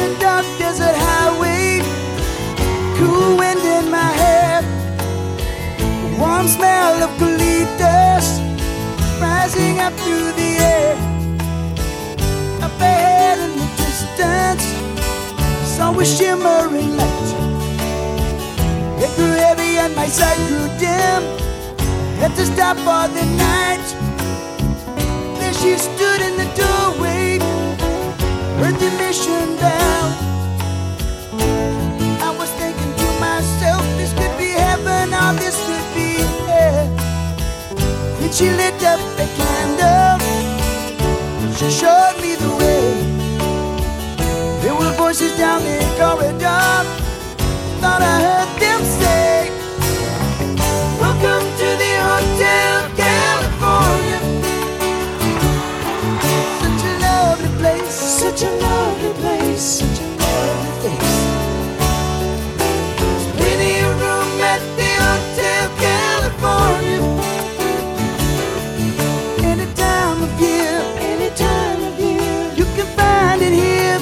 dark desert highway, cool wind in my hair, warm smell of eucalyptus rising up through the air. Up ahead in the distance, saw a shimmering light. It grew heavy and my sight grew dim. Had to stop for the night. There she stood in the doorway, heard the mission bell. I was thinking to myself, this could be heaven or this could be hell. When she lit up the candle, she showed me the way. There were voices down the corridor, thought I heard them say, welcome to the Hotel California. Such a lovely place, such a lovely place, such a lovely place. There's plenty of room at the Hotel California. Any time of year, you can find it here.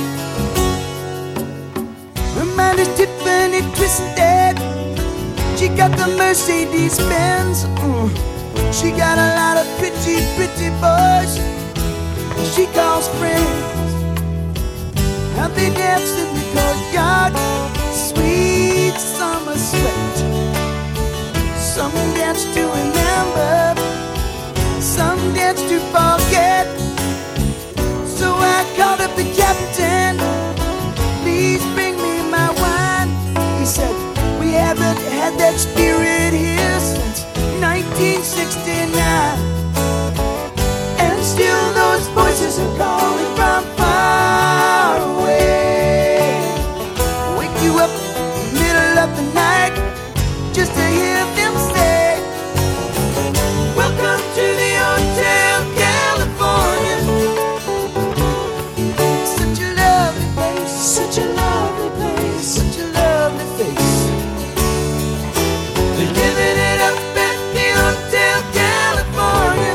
Her mind is Tiffany twisted. She got the Mercedes Benz. She got a lot of pretty, pretty boys she calls friends. And they dance in the courtyard, sweet summer sweat. Some dance to remember, some dance to forget. So I called up the captain, please bring me my wine. He said, we haven't had that spirit here since 1969. And still those voices are calling from far away. Wake you up in the middle of the night just to hear them say, welcome to the Hotel California. Such a lovely place, such a lovely place, such a lovely place. They're living it up at the Hotel California.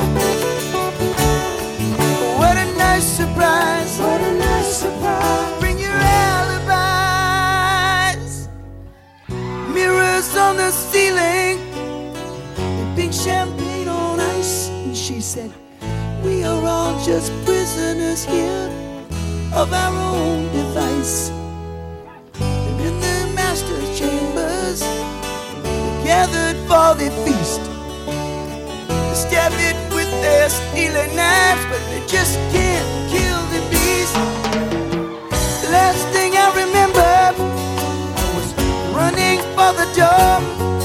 What a nice surprise, what a nice surprise. Bring your alibis. Mirrors on the ceiling, and pink champagne on ice. And she said, we are all just prisoners here of our own device. And in the master's chambers, gathered for the feast. They stab it with their stealing knives, but they just can't kill the beast. The last thing I remember, I was running for the door.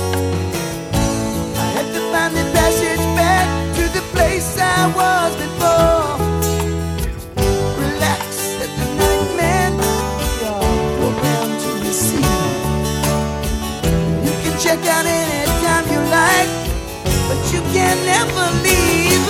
I had to find the passage back to the place I was before. Relax, said the night man, go round to the sea. You can check out anytime you like, but you can never leave.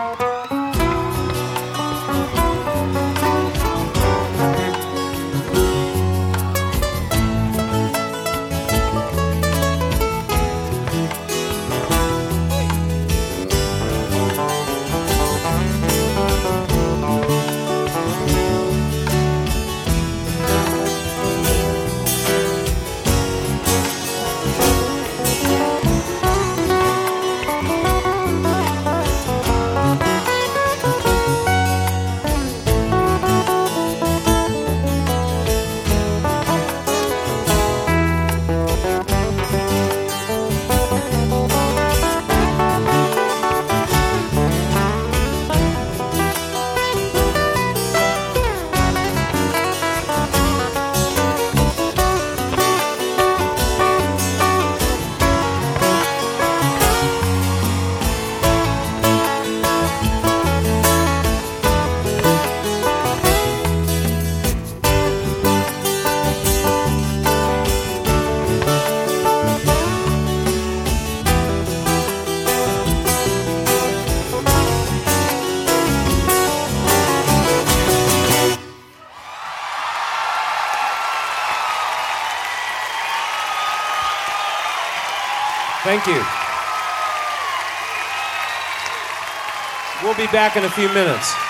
Thank you. We'll be back in a few minutes.